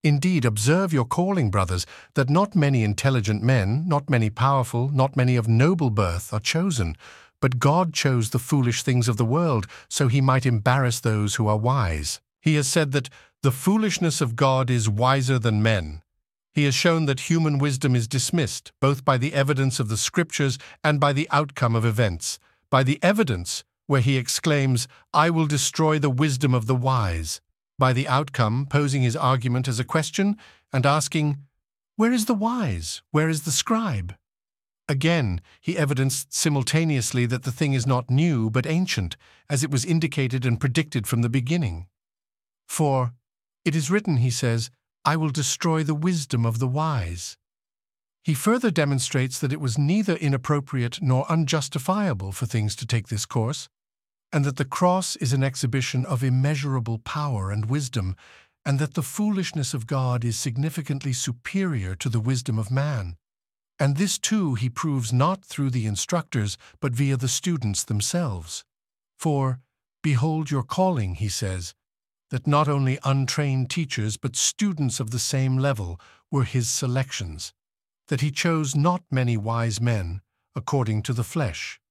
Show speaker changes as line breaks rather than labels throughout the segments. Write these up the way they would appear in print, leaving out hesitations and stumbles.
Indeed, observe your calling, brothers, that not many intelligent men, not many powerful, not many of noble birth are chosen, but God chose the foolish things of the world, so he might embarrass those who are wise. He has said that the foolishness of God is wiser than men. He has shown that human wisdom is dismissed, both by the evidence of the Scriptures and by the outcome of events. By the evidence, where he exclaims, "I will destroy the wisdom of the wise." By the outcome, posing his argument as a question and asking, "Where is the wise? Where is the scribe?" Again, he evidenced simultaneously that the thing is not new but ancient, as it was indicated and predicted from the beginning. For it is written, he says, "I will destroy the wisdom of the wise." He further demonstrates that it was neither inappropriate nor unjustifiable for things to take this course, and that the cross is an exhibition of immeasurable power and wisdom, and that the foolishness of God is significantly superior to the wisdom of man. And this too he proves not through the instructors, but via the students themselves. For, "Behold your calling," he says, that not only untrained teachers but students of the same level were his selections, that he chose not many wise men according to the flesh.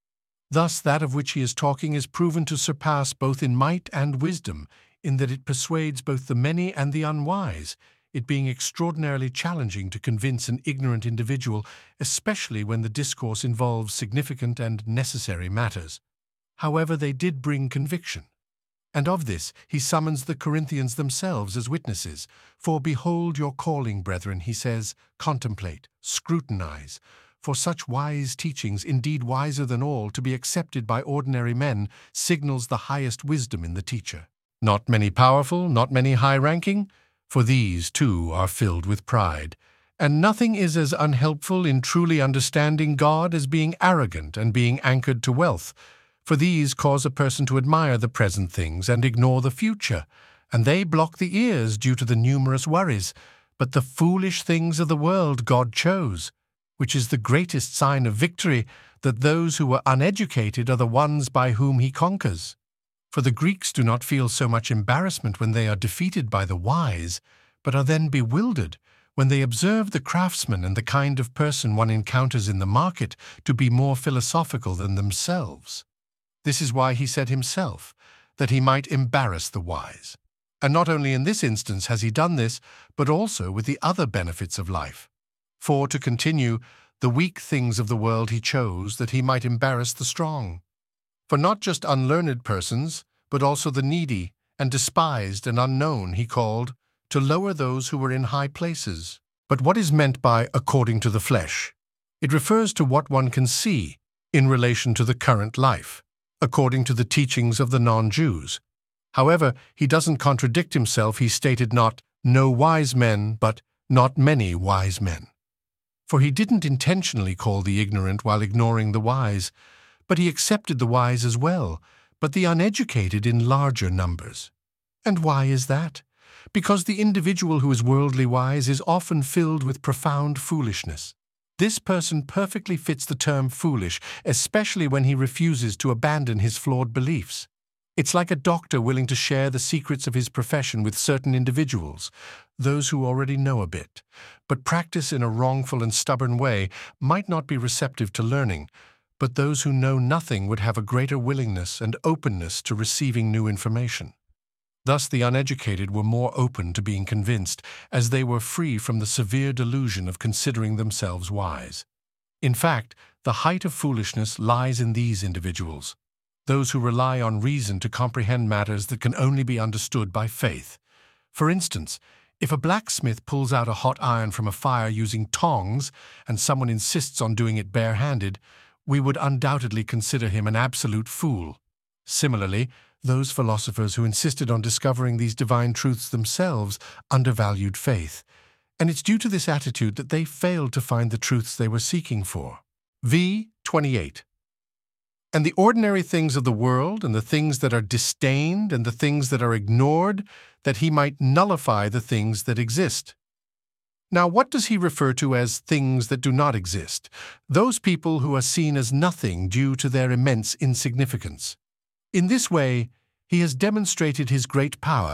Thus that of which he is talking is proven to surpass both in might and wisdom, in that it persuades both the many and the unwise, it being extraordinarily challenging to convince an ignorant individual, especially when the discourse involves significant and necessary matters. However, they did bring conviction. And of this he summons the Corinthians themselves as witnesses. "For behold your calling, brethren," he says, "contemplate, scrutinize. For such wise teachings, indeed wiser than all, to be accepted by ordinary men, signals the highest wisdom in the teacher. Not many powerful, not many high-ranking, for these too are filled with pride. And nothing is as unhelpful in truly understanding God as being arrogant and being anchored to wealth. For these cause a person to admire the present things and ignore the future, and they block the ears due to the numerous worries. But the foolish things of the world God chose, which is the greatest sign of victory, that those who are uneducated are the ones by whom he conquers. For the Greeks do not feel so much embarrassment when they are defeated by the wise, but are then bewildered when they observe the craftsman and the kind of person one encounters in the market to be more philosophical than themselves. This is why he said himself, that he might embarrass the wise. And not only in this instance has he done this, but also with the other benefits of life. For, to continue, the weak things of the world he chose that he might embarrass the strong. For not just unlearned persons, but also the needy and despised and unknown he called, to lower those who were in high places. But what is meant by according to the flesh? It refers to what one can see in relation to the current life, according to the teachings of the non-Jews. However, he doesn't contradict himself. He stated not, "no wise men," but "not many wise men." For he didn't intentionally call the ignorant while ignoring the wise, but he accepted the wise as well, but the uneducated in larger numbers. And why is that? Because the individual who is worldly wise is often filled with profound foolishness. This person perfectly fits the term foolish, especially when he refuses to abandon his flawed beliefs. It's like a doctor willing to share the secrets of his profession with certain individuals, those who already know a bit, but practice in a wrongful and stubborn way might not be receptive to learning, but those who know nothing would have a greater willingness and openness to receiving new information. Thus the uneducated were more open to being convinced, as they were free from the severe delusion of considering themselves wise. In fact, the height of foolishness lies in these individuals, those who rely on reason to comprehend matters that can only be understood by faith. For instance, if a blacksmith pulls out a hot iron from a fire using tongs and someone insists on doing it barehanded, we would undoubtedly consider him an absolute fool. Similarly, those philosophers who insisted on discovering these divine truths themselves undervalued faith, and it's due to this attitude that they failed to find the truths they were seeking for. v. 28. And the ordinary things of the world, and the things that are disdained, and the things that are ignored, that he might nullify the things that exist. Now, what does he refer to as things that do not exist? Those people who are seen as nothing due to their immense insignificance. In this way, he has demonstrated his great power,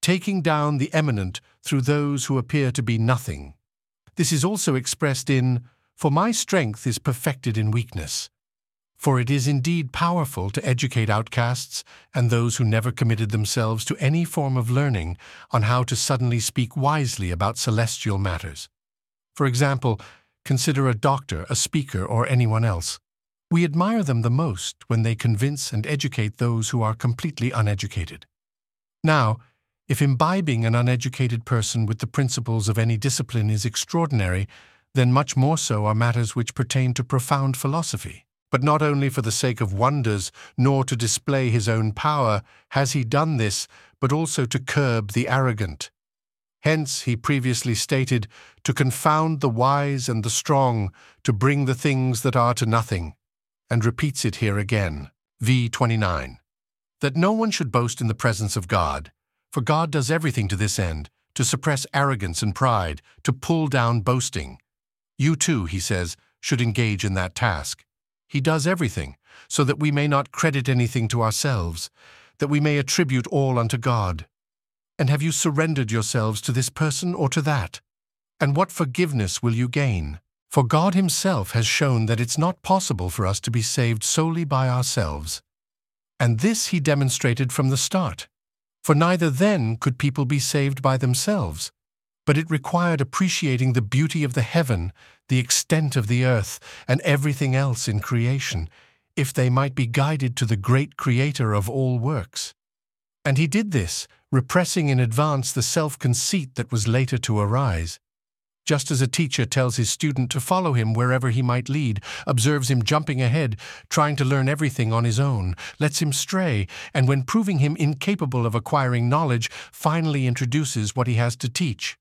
taking down the eminent through those who appear to be nothing. This is also expressed in, "For my strength is perfected in weakness." For it is indeed powerful to educate outcasts and those who never committed themselves to any form of learning on how to suddenly speak wisely about celestial matters. For example, consider a doctor, a speaker, or anyone else. We admire them the most when they convince and educate those who are completely uneducated. Now, if imbibing an uneducated person with the principles of any discipline is extraordinary, then much more so are matters which pertain to profound philosophy. But not only for the sake of wonders, nor to display his own power, has he done this, but also to curb the arrogant. Hence, he previously stated, to confound the wise and the strong, to bring the things that are to nothing, and repeats it here again, v. 29, that no one should boast in the presence of God, for God does everything to this end, to suppress arrogance and pride, to pull down boasting. You too, he says, should engage in that task. He does everything, so that we may not credit anything to ourselves, that we may attribute all unto God. And have you surrendered yourselves to this person or to that? And what forgiveness will you gain? For God himself has shown that it's not possible for us to be saved solely by ourselves. And this he demonstrated from the start. For neither then could people be saved by themselves, but it required appreciating the beauty of the heaven, the extent of the earth, and everything else in creation, if they might be guided to the great Creator of all works. And he did this, repressing in advance the self-conceit that was later to arise. Just as a teacher tells his student to follow him wherever he might lead, observes him jumping ahead, trying to learn everything on his own, lets him stray, and when proving him incapable of acquiring knowledge, finally introduces what he has to teach.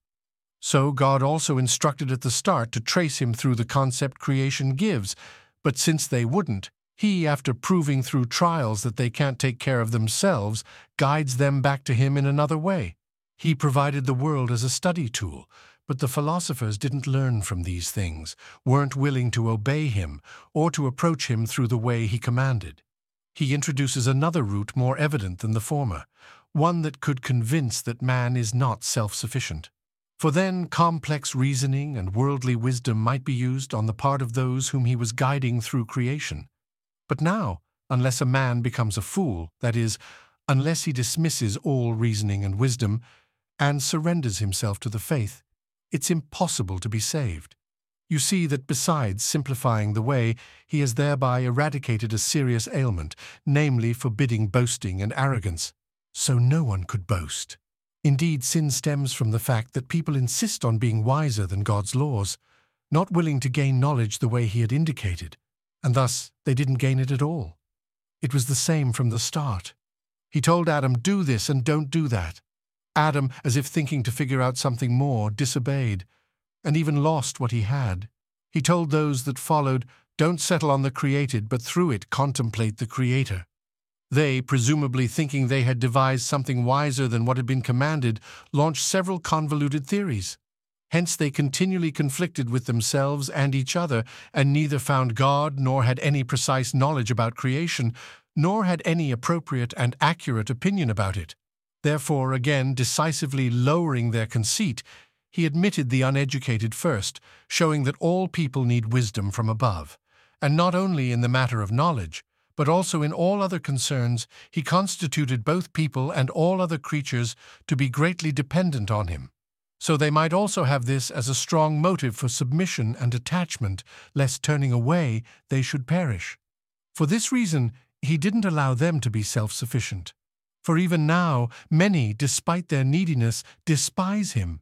So God also instructed at the start to trace him through the concept creation gives, but since they wouldn't, he, after proving through trials that they can't take care of themselves, guides them back to him in another way. He provided the world as a study tool, but the philosophers didn't learn from these things, weren't willing to obey him, or to approach him through the way he commanded. He introduces another route more evident than the former, one that could convince that man is not self-sufficient. For then complex reasoning and worldly wisdom might be used on the part of those whom he was guiding through creation. But now, unless a man becomes a fool, that is, unless he dismisses all reasoning and wisdom, and surrenders himself to the faith, it's impossible to be saved. You see that besides simplifying the way, he has thereby eradicated a serious ailment, namely forbidding boasting and arrogance. So no one could boast. Indeed, sin stems from the fact that people insist on being wiser than God's laws, not willing to gain knowledge the way he had indicated, and thus they didn't gain it at all. It was the same from the start. He told Adam, do this and don't do that. Adam, as if thinking to figure out something more, disobeyed, and even lost what he had. He told those that followed, don't settle on the created, but through it contemplate the Creator. They, presumably thinking they had devised something wiser than what had been commanded, launched several convoluted theories. Hence they continually conflicted with themselves and each other, and neither found God, nor had any precise knowledge about creation, nor had any appropriate and accurate opinion about it. Therefore, again, decisively lowering their conceit, he admitted the uneducated first, showing that all people need wisdom from above, and not only in the matter of knowledge, but also in all other concerns. He constituted both people and all other creatures to be greatly dependent on him, so they might also have this as a strong motive for submission and attachment, lest turning away they should perish. For this reason, he didn't allow them to be self-sufficient. For even now, many, despite their neediness, despise him.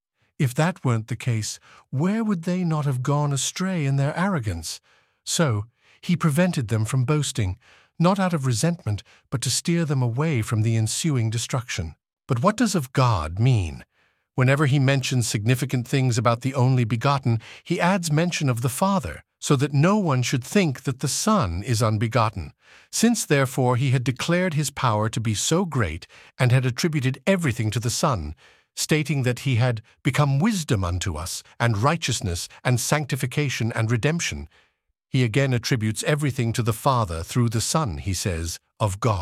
If that weren't the case, where would they not have gone astray in their arrogance? So, he prevented them from boasting, not out of resentment, but to steer them away from the ensuing destruction. But what does "of God" mean? Whenever he mentions significant things about the only begotten, he adds mention of the Father, so that no one should think that the Son is unbegotten. Since, therefore, he had declared his power to be so great and had attributed everything to the Son, stating that he had become wisdom unto us, and righteousness, and sanctification, and redemption, he again attributes everything to the Father through the Son, he says, of God.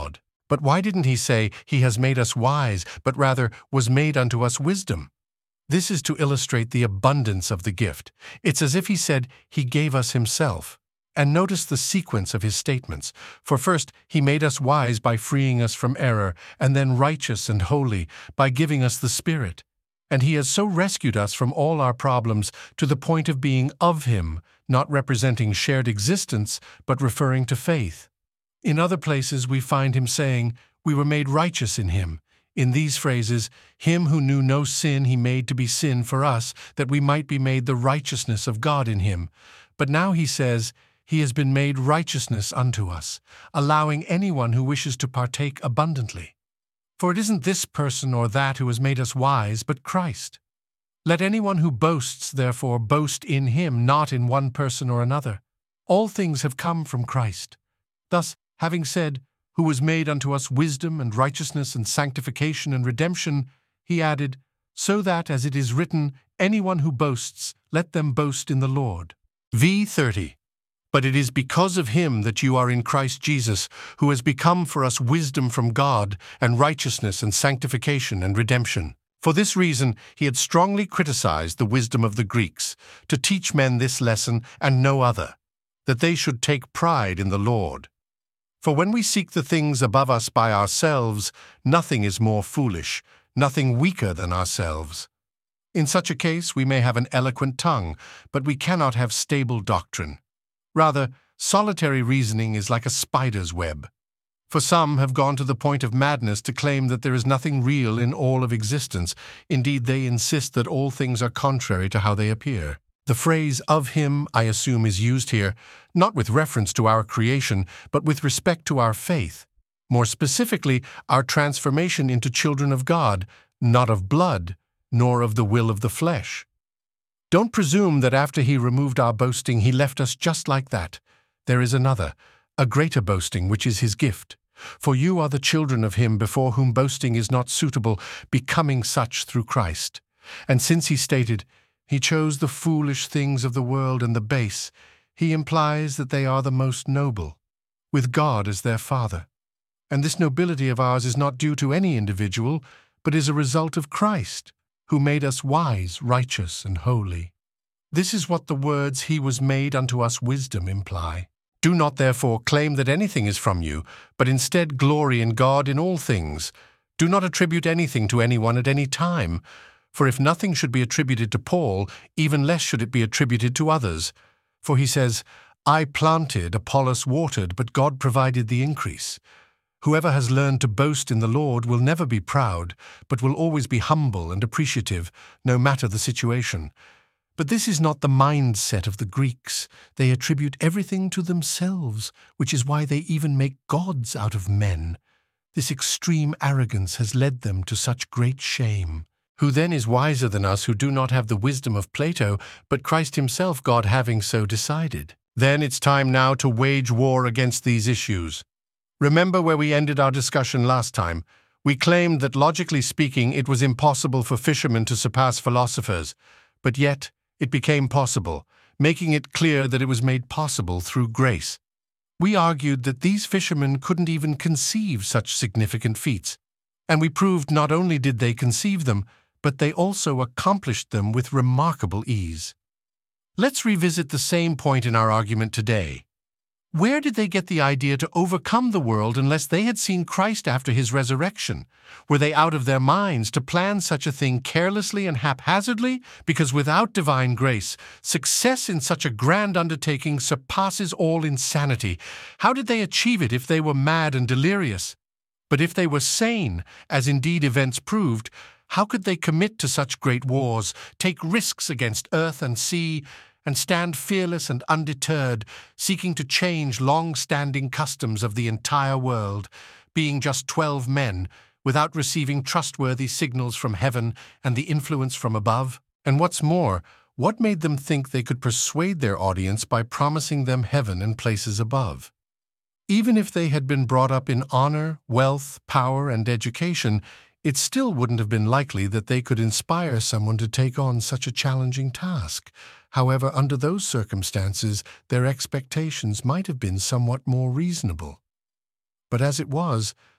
But why didn't he say, "He has made us wise," but rather, "was made unto us wisdom"? This is to illustrate the abundance of the gift. It's as if he said, "He gave us himself." And notice the sequence of his statements. For first, he made us wise by freeing us from error, and then righteous and holy by giving us the Spirit. And he has so rescued us from all our problems to the point of being of him, not representing shared existence, but referring to faith. In other places we find him saying, "We were made righteous in him." In these phrases, "Him who knew no sin he made to be sin for us, that we might be made the righteousness of God in him." But now he says, "He has been made righteousness unto us," allowing anyone who wishes to partake abundantly. For it isn't this person or that who has made us wise, but Christ. Let anyone who boasts, therefore, boast in him, not in one person or another. All things have come from Christ. Thus, having said, "Who was made unto us wisdom and righteousness and sanctification and redemption," he added, "so that, as it is written, anyone who boasts, let them boast in the Lord." V:30. But it is because of him that you are in Christ Jesus, who has become for us wisdom from God, and righteousness and sanctification and redemption. For this reason he had strongly criticized the wisdom of the Greeks, to teach men this lesson and no other, that they should take pride in the Lord. For when we seek the things above us by ourselves, nothing is more foolish, nothing weaker than ourselves. In such a case we may have an eloquent tongue, but we cannot have stable doctrine. Rather, solitary reasoning is like a spider's web. For some have gone to the point of madness to claim that there is nothing real in all of existence. Indeed, they insist that all things are contrary to how they appear. The phrase "of him," I assume, is used here, not with reference to our creation, but with respect to our faith. More specifically, our transformation into children of God, not of blood, nor of the will of the flesh. Don't presume that after he removed our boasting, he left us just like that. There is another, a greater boasting, which is his gift. For you are the children of him before whom boasting is not suitable, becoming such through Christ. And since he stated, "He chose the foolish things of the world and the base," he implies that they are the most noble, with God as their Father. And this nobility of ours is not due to any individual, but is a result of Christ, who made us wise, righteous, and holy. This is what the words "He was made unto us wisdom" imply. Do not therefore claim that anything is from you, but instead glory in God in all things. Do not attribute anything to anyone at any time. For if nothing should be attributed to Paul, even less should it be attributed to others. For he says, "I planted, Apollos watered, but God provided the increase." Whoever has learned to boast in the Lord will never be proud, but will always be humble and appreciative, no matter the situation. But this is not the mindset of the Greeks. They attribute everything to themselves, which is why they even make gods out of men. This extreme arrogance has led them to such great shame. Who then is wiser than us who do not have the wisdom of Plato, but Christ himself, God having so decided? Then it's time now to wage war against these issues. Remember where we ended our discussion last time. We claimed that, logically speaking, it was impossible for fishermen to surpass philosophers, but yet it became possible, making it clear that it was made possible through grace. We argued that these fishermen couldn't even conceive such significant feats, and we proved not only did they conceive them, but they also accomplished them with remarkable ease. Let's revisit the same point in our argument today. Where did they get the idea to overcome the world unless they had seen Christ after his resurrection? Were they out of their minds to plan such a thing carelessly and haphazardly? Because without divine grace, success in such a grand undertaking surpasses all insanity. How did they achieve it if they were mad and delirious? But if they were sane, as indeed events proved, how could they commit to such great wars, take risks against earth and sea, and stand fearless and undeterred, seeking to change long-standing customs of the entire world, being just 12 men, without receiving trustworthy signals from heaven and the influence from above? And what's more, what made them think they could persuade their audience by promising them heaven and places above? Even if they had been brought up in honor, wealth, power, and education, it still wouldn't have been likely that they could inspire someone to take on such a challenging task. However, under those circumstances, their expectations might have been somewhat more reasonable. But as it was,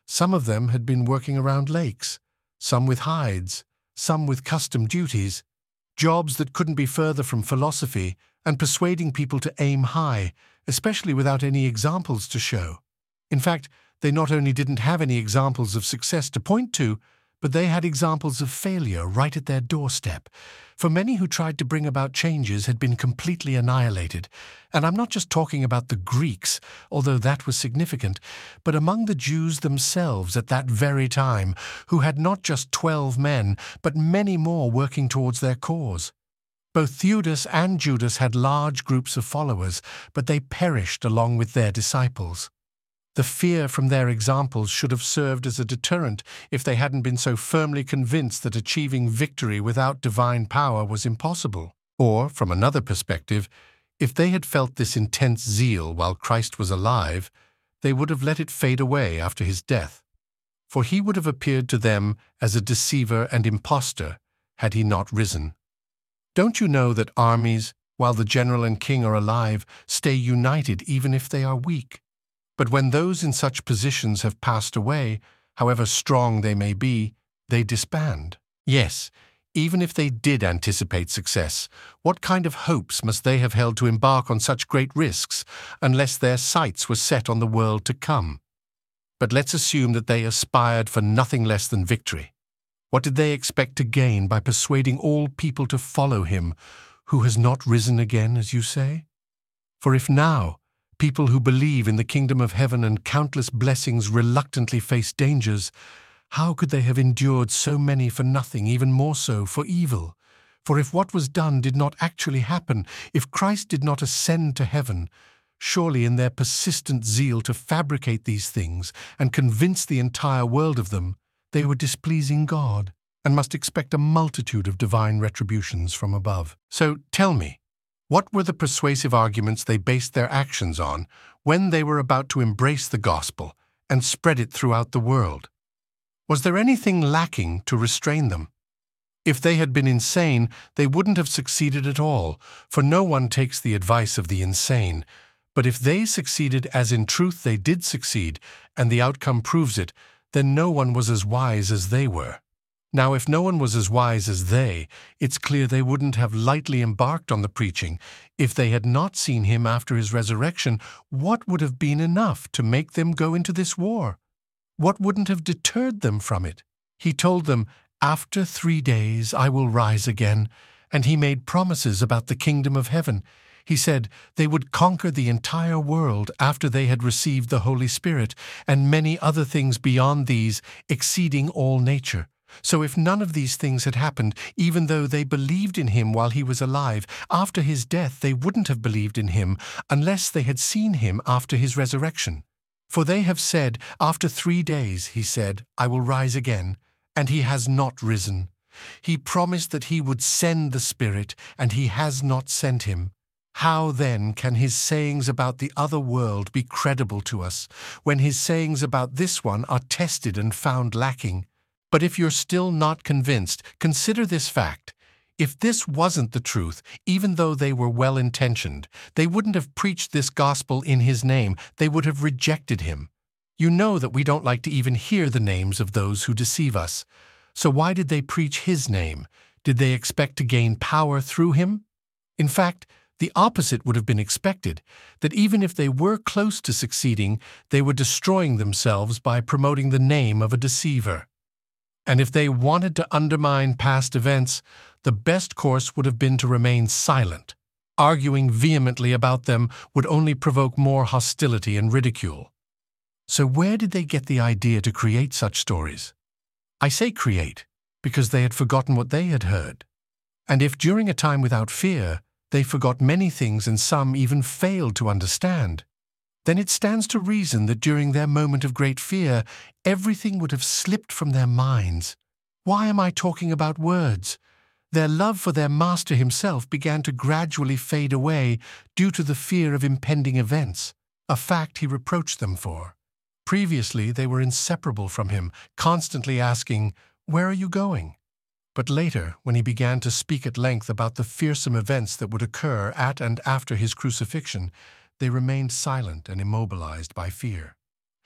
Some of them had been working around lakes, some with hides, some with custom duties, jobs that couldn't be further from philosophy and persuading people to aim high, especially without any examples to show. In fact, they not only didn't have any examples of success to point to, but they had examples of failure right at their doorstep. For many who tried to bring about changes had been completely annihilated. And I'm not just talking about the Greeks, although that was significant, but among the Jews themselves at that very time, who had not just 12 men, but many more working towards their cause. Both Theudas and Judas had large groups of followers, but they perished along with their disciples. The fear from their examples should have served as a deterrent if they hadn't been so firmly convinced that achieving victory without divine power was impossible. Or, from another perspective, if they had felt this intense zeal while Christ was alive, they would have let it fade away after his death. For he would have appeared to them as a deceiver and impostor had he not risen. Don't you know that armies, while the general and king are alive, stay united even if they are weak? But when those in such positions have passed away, however strong they may be, they disband. Yes, even if they did anticipate success, what kind of hopes must they have held to embark on such great risks, unless their sights were set on the world to come? But let's assume that they aspired for nothing less than victory. What did they expect to gain by persuading all people to follow him, who has not risen again, as you say? For if now, people who believe in the kingdom of heaven and countless blessings reluctantly face dangers, how could they have endured so many for nothing, even more so for evil? For if what was done did not actually happen, if Christ did not ascend to heaven, surely in their persistent zeal to fabricate these things and convince the entire world of them, they were displeasing God and must expect a multitude of divine retributions from above. So tell me, what were the persuasive arguments they based their actions on when they were about to embrace the gospel and spread it throughout the world? Was there anything lacking to restrain them? If they had been insane, they wouldn't have succeeded at all, for no one takes the advice of the insane. But if they succeeded as in truth they did succeed, and the outcome proves it, then no one was as wise as they were. Now, if no one was as wise as they, it's clear they wouldn't have lightly embarked on the preaching. If they had not seen him after his resurrection, what would have been enough to make them go into this war? What wouldn't have deterred them from it? He told them, "After 3 days I will rise again," and he made promises about the kingdom of heaven. He said they would conquer the entire world after they had received the Holy Spirit, and many other things beyond these, exceeding all nature. So if none of these things had happened, even though they believed in him while he was alive, after his death they wouldn't have believed in him unless they had seen him after his resurrection. For they have said, "After 3 days," he said, "I will rise again," and he has not risen. He promised that he would send the Spirit, and he has not sent him. How then can his sayings about the other world be credible to us, when his sayings about this one are tested and found lacking? But if you're still not convinced, consider this fact. If this wasn't the truth, even though they were well-intentioned, they wouldn't have preached this gospel in his name. They would have rejected him. You know that we don't like to even hear the names of those who deceive us. So why did they preach his name? Did they expect to gain power through him? In fact, the opposite would have been expected, that even if they were close to succeeding, they were destroying themselves by promoting the name of a deceiver. And if they wanted to undermine past events, the best course would have been to remain silent. Arguing vehemently about them would only provoke more hostility and ridicule. So where did they get the idea to create such stories? I say create, because they had forgotten what they had heard. And if during a time without fear, they forgot many things and some even failed to understand, then it stands to reason that during their moment of great fear, everything would have slipped from their minds. Why am I talking about words? Their love for their master himself began to gradually fade away due to the fear of impending events, a fact he reproached them for. Previously, they were inseparable from him, constantly asking, "Where are you going?" But later, when he began to speak at length about the fearsome events that would occur at and after his crucifixion, they remained silent and immobilized by fear.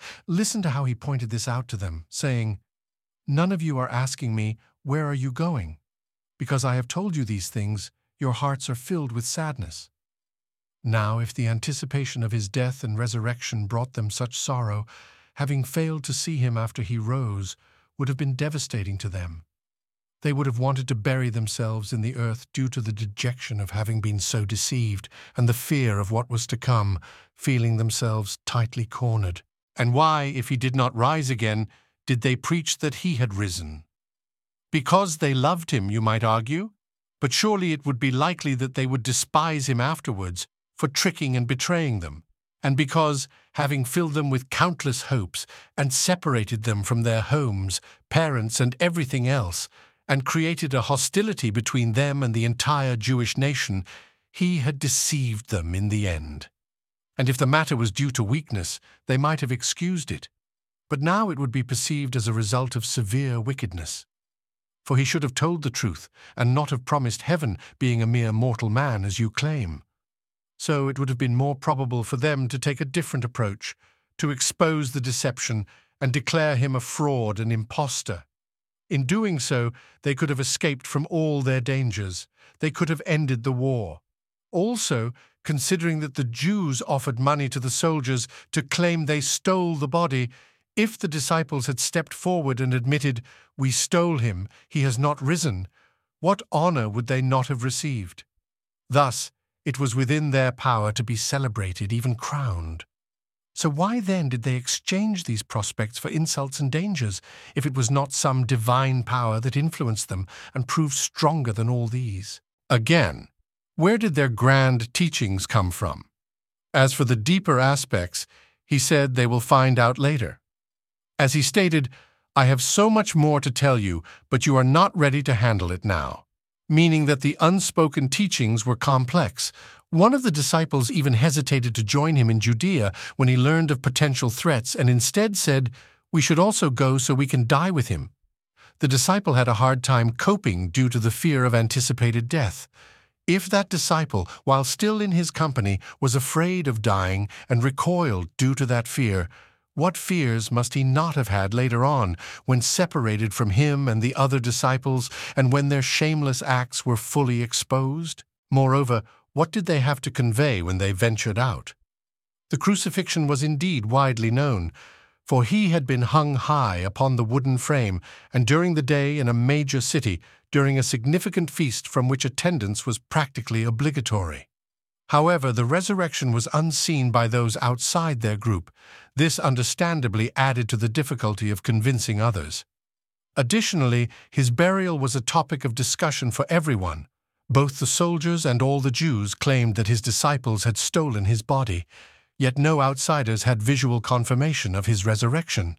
Listen to how he pointed this out to them, saying, "None of you are asking me, 'Where are you going?' Because I have told you these things, your hearts are filled with sadness." Now, if the anticipation of his death and resurrection brought them such sorrow, having failed to see him after he rose would have been devastating to them. They would have wanted to bury themselves in the earth due to the dejection of having been so deceived and the fear of what was to come, feeling themselves tightly cornered. And why, if he did not rise again, did they preach that he had risen? Because they loved him, you might argue, but surely it would be likely that they would despise him afterwards for tricking and betraying them, and because, having filled them with countless hopes and separated them from their homes, parents, and everything else, and created a hostility between them and the entire Jewish nation, he had deceived them in the end. And if the matter was due to weakness, they might have excused it. But now it would be perceived as a result of severe wickedness. For he should have told the truth, and not have promised heaven, being a mere mortal man, as you claim. So it would have been more probable for them to take a different approach, to expose the deception and declare him a fraud and impostor. In doing so, they could have escaped from all their dangers. They could have ended the war. Also, considering that the Jews offered money to the soldiers to claim they stole the body, if the disciples had stepped forward and admitted, "We stole him, he has not risen," what honor would they not have received? Thus, it was within their power to be celebrated, even crowned. So why then did they exchange these prospects for insults and dangers, if it was not some divine power that influenced them and proved stronger than all these? Again, where did their grand teachings come from? As for the deeper aspects, he said they will find out later. As he stated, "I have so much more to tell you, but you are not ready to handle it now," meaning that the unspoken teachings were complex. One of the disciples even hesitated to join him in Judea when he learned of potential threats and instead said, "We should also go so we can die with him." The disciple had a hard time coping due to the fear of anticipated death. If that disciple, while still in his company, was afraid of dying and recoiled due to that fear, what fears must he not have had later on, when separated from him and the other disciples, and when their shameless acts were fully exposed? Moreover, what did they have to convey when they ventured out? The crucifixion was indeed widely known, for he had been hung high upon the wooden frame, and during the day in a major city, during a significant feast from which attendance was practically obligatory. However, the resurrection was unseen by those outside their group. This understandably added to the difficulty of convincing others. Additionally, his burial was a topic of discussion for everyone. Both the soldiers and all the Jews claimed that his disciples had stolen his body, yet no outsiders had visual confirmation of his resurrection.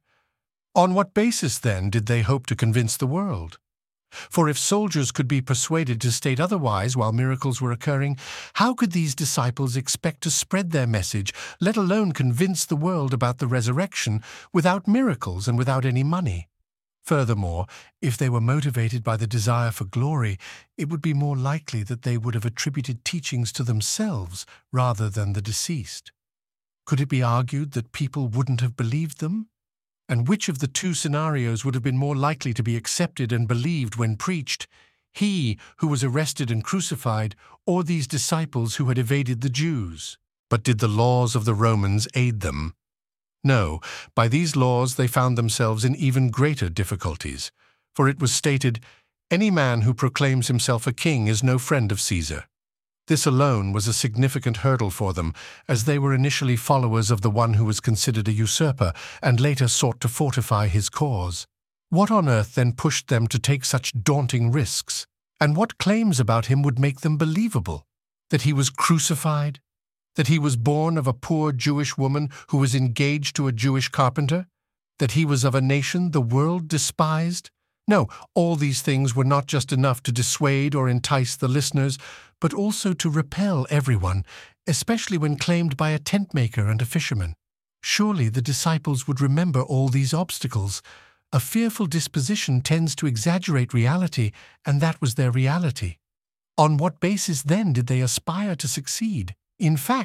On what basis, then, did they hope to convince the world? For if soldiers could be persuaded to state otherwise while miracles were occurring, how could these disciples expect to spread their message, let alone convince the world about the resurrection, without miracles and without any money? Furthermore, if they were motivated by the desire for glory, it would be more likely that they would have attributed teachings to themselves rather than the deceased. Could it be argued that people wouldn't have believed them? And which of the two scenarios would have been more likely to be accepted and believed when preached? He who was arrested and crucified, or these disciples who had evaded the Jews? But did the laws of the Romans aid them? No, by these laws they found themselves in even greater difficulties, for it was stated, "Any man who proclaims himself a king is no friend of Caesar." This alone was a significant hurdle for them, as they were initially followers of the one who was considered a usurper and later sought to fortify his cause. What on earth then pushed them to take such daunting risks? And what claims about him would make them believable? That he was crucified? That he was born of a poor Jewish woman who was engaged to a Jewish carpenter? That he was of a nation the world despised? No, all these things were not just enough to dissuade or entice the listeners, but also to repel everyone, especially when claimed by a tent-maker and a fisherman. Surely the disciples would remember all these obstacles. A fearful disposition tends to exaggerate reality, and that was their reality. On what basis then did they aspire to succeed? In fact,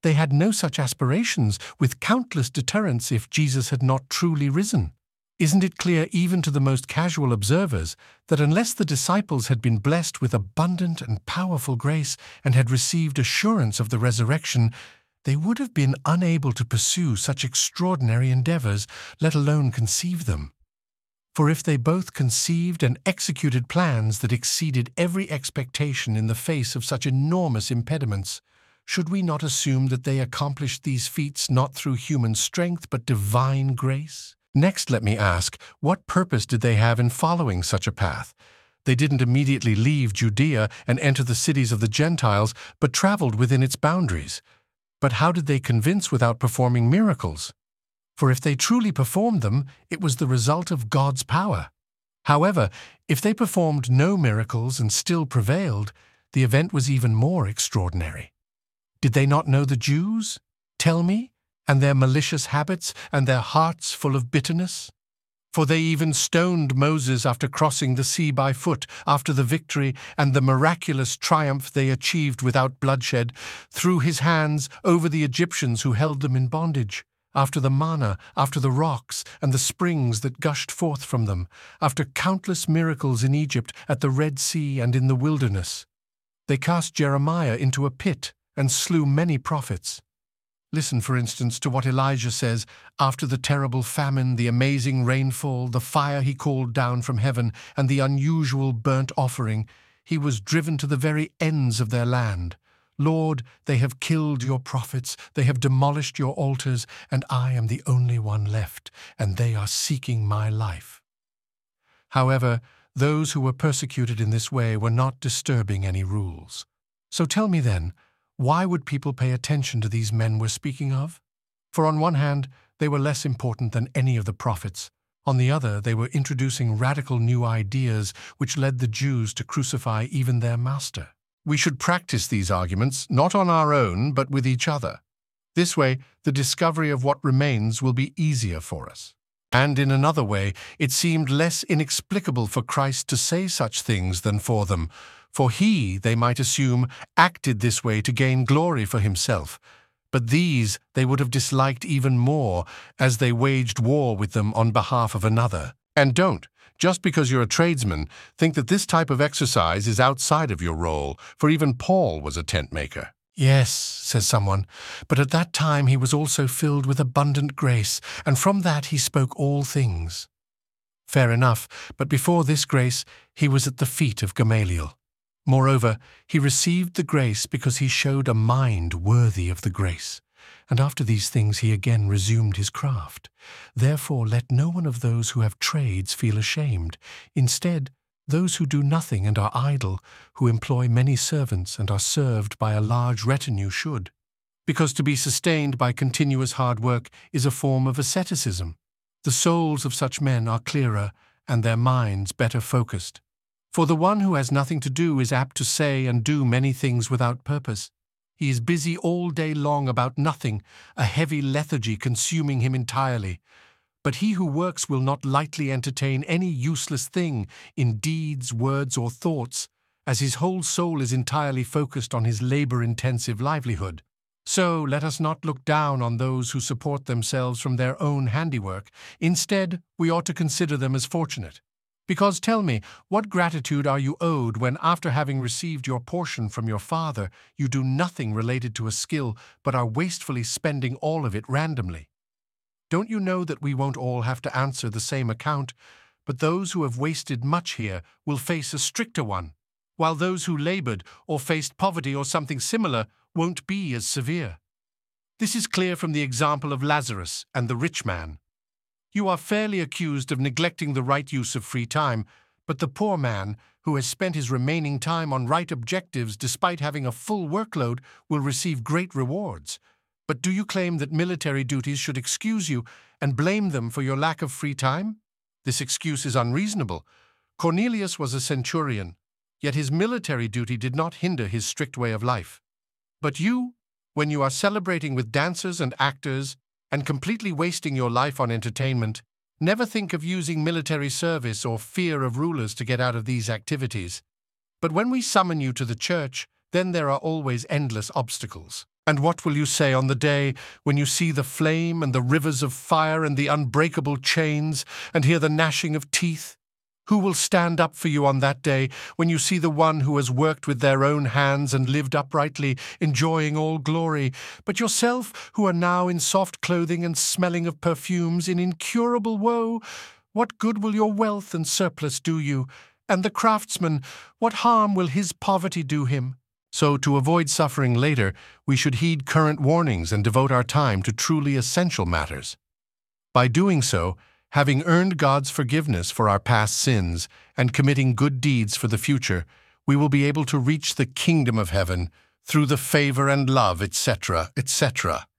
They had no such aspirations, with countless deterrents if Jesus had not truly risen. Isn't it clear even to the most casual observers that unless the disciples had been blessed with abundant and powerful grace and had received assurance of the resurrection, they would have been unable to pursue such extraordinary endeavors, let alone conceive them? For if they both conceived and executed plans that exceeded every expectation in the face of such enormous impediments, should we not assume that they accomplished these feats not through human strength but divine grace? Next, let me ask, what purpose did they have in following such a path? They didn't immediately leave Judea and enter the cities of the Gentiles, but traveled within its boundaries. But how did they convince without performing miracles? For if they truly performed them, it was the result of God's power. However, if they performed no miracles and still prevailed, the event was even more extraordinary. Did they not know the Jews? Tell me, and their malicious habits and their hearts full of bitterness? For they even stoned Moses after crossing the sea by foot, after the victory and the miraculous triumph they achieved without bloodshed, through his hands over the Egyptians who held them in bondage, after the manna, after the rocks and the springs that gushed forth from them, after countless miracles in Egypt, at the Red Sea and in the wilderness. They cast Jeremiah into a pit and slew many prophets. Listen, for instance, to what Elijah says after the terrible famine, the amazing rainfall, the fire he called down from heaven, and the unusual burnt offering. He was driven to the very ends of their land. Lord, they have killed your prophets, they have demolished your altars, and I am the only one left, and they are seeking my life. However, those who were persecuted in this way were not disturbing any rules. So tell me then, why would people pay attention to these men we're speaking of? For on one hand, they were less important than any of the prophets. On the other, they were introducing radical new ideas which led the Jews to crucify even their master. We should practice these arguments not on our own, but with each other. This way, the discovery of what remains will be easier for us. And in another way, it seemed less inexplicable for Christ to say such things than for them, for he, they might assume, acted this way to gain glory for himself. But these they would have disliked even more, as they waged war with them on behalf of another. And don't, just because you're a tradesman, think that this type of exercise is outside of your role, for even Paul was a tent maker. Yes, says someone, but at that time he was also filled with abundant grace, and from that he spoke all things. Fair enough, but before this grace he was at the feet of Gamaliel. Moreover, he received the grace because he showed a mind worthy of the grace, and after these things he again resumed his craft. Therefore let no one of those who have trades feel ashamed. Instead, those who do nothing and are idle, who employ many servants and are served by a large retinue should. Because to be sustained by continuous hard work is a form of asceticism. The souls of such men are clearer and their minds better focused. For the one who has nothing to do is apt to say and do many things without purpose. He is busy all day long about nothing, a heavy lethargy consuming him entirely. But he who works will not lightly entertain any useless thing in deeds, words, or thoughts, as his whole soul is entirely focused on his labor-intensive livelihood. So let us not look down on those who support themselves from their own handiwork. Instead, we ought to consider them as fortunate. Because tell me, what gratitude are you owed when, after having received your portion from your Father, you do nothing related to a skill, but are wastefully spending all of it randomly? Don't you know that we won't all have to answer the same account, but those who have wasted much here will face a stricter one, while those who labored or faced poverty or something similar won't be as severe? This is clear from the example of Lazarus and the rich man. You are fairly accused of neglecting the right use of free time, but the poor man, who has spent his remaining time on right objectives despite having a full workload, will receive great rewards. But do you claim that military duties should excuse you and blame them for your lack of free time? This excuse is unreasonable. Cornelius was a centurion, yet his military duty did not hinder his strict way of life. But you, when you are celebrating with dancers and actors, and completely wasting your life on entertainment, never think of using military service or fear of rulers to get out of these activities. But when we summon you to the church, then there are always endless obstacles. And what will you say on the day when you see the flame and the rivers of fire and the unbreakable chains and hear the gnashing of teeth? Who will stand up for you on that day when you see the one who has worked with their own hands and lived uprightly, enjoying all glory, but yourself, who are now in soft clothing and smelling of perfumes, in incurable woe? What good will your wealth and surplus do you? And the craftsman, what harm will his poverty do him? So, to avoid suffering later, we should heed current warnings and devote our time to truly essential matters. By doing so, having earned God's forgiveness for our past sins and committing good deeds for the future, we will be able to reach the kingdom of heaven through the favor and love, etc., etc.